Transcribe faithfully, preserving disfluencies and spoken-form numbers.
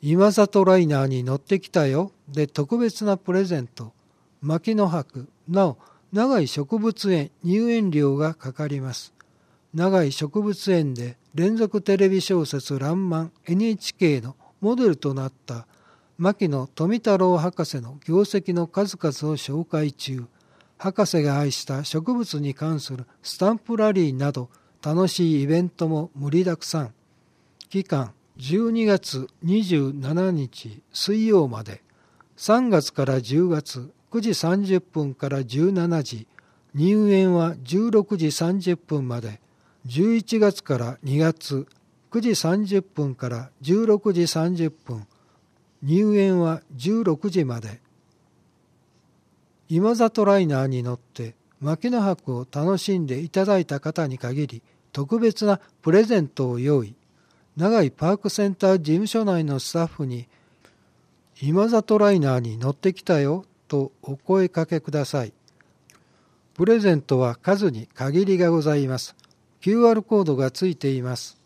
今里ライナーに乗ってきたよで特別なプレゼント、牧野博、なお長井植物園入園料がかかります。長井植物園で連続テレビ小説らんまん エヌエイチケー のモデルとなった牧野富太郎博士の業績の数々を紹介中。博士が愛した植物に関するスタンプラリーなど楽しいイベントも盛りだくさん。期間じゅうにがつにじゅうしちにち水曜まで、さんがつからじゅうがつくじさんじゅっぷんからじゅうしちじ、入園はじゅうろくじさんじゅっぷんまで、じゅういちがつからにがつくじさんじゅっぷんからじゅうろくじさんじゅっぷん、入園はじゅうろくじまで。今里ライナーに乗って牧野博を楽しんでいただいた方に限り特別なプレゼントを用意。長井パークセンター事務所内のスタッフに今里ライナーに乗ってきたよとお声かけください。プレゼントは数に限りがございます。キューアール コードがついています。